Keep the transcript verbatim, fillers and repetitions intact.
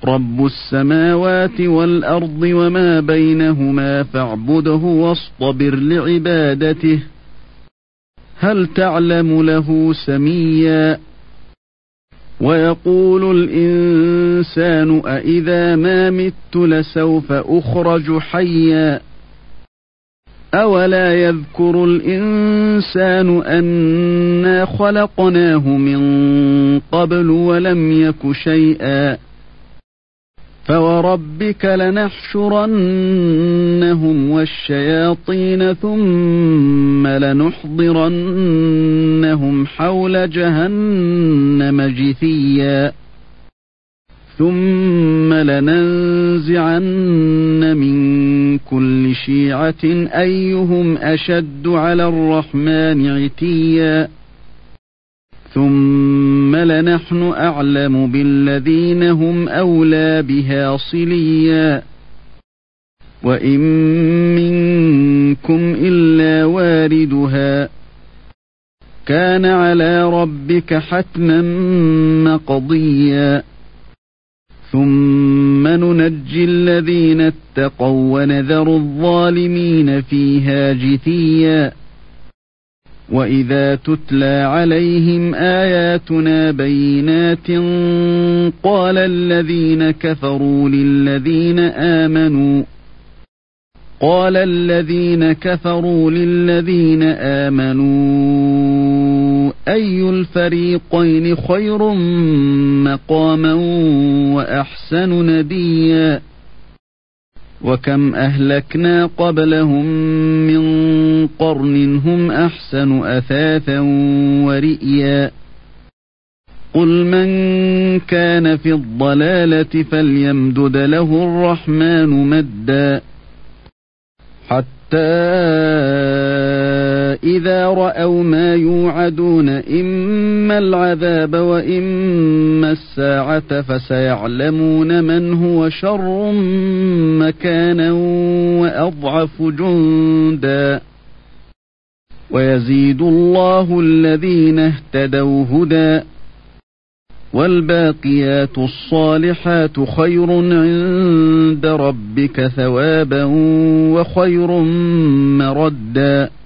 رب السماوات والأرض وما بينهما فاعبده واصطبر لعبادته هل تعلم له سميا ويقول الإنسان أإذا ما مت لسوف أخرج حيا أولا يذكر الإنسان أنا خلقناه من قبل ولم يك شيئا فوربك لنحشرنهم والشياطين ثم لنحضرنهم حول جهنم جثيا ثم لننزعن من كل شيعة أيهم أشد على الرحمن عتيا ثم لنحن أعلم بالذين هم أولى بها صليا وإن منكم إلا واردها كان على ربك حتما مقضيا ثم ننجي الذين اتقوا ونذر الظالمين فيها جثيا وإذا تتلى عليهم آياتنا بينات قال الذين كفروا للذين آمنوا قال الذين كفروا للذين آمنوا أي الفريقين خير مقاما وأحسن نديا وكم أهلكنا قبلهم من قرن هم أحسن أثاثا ورئيا قل من كان في الضلالة فليمدد له الرحمن مدا حتى إذا رأوا ما يوعدون إما العذاب وإما الساعة فسيعلمون من هو شر مكانا وأضعف جندا ويزيد الله الذين اهتدوا هدى والباقيات الصالحات خير عند ربك ثوابا وخير مردا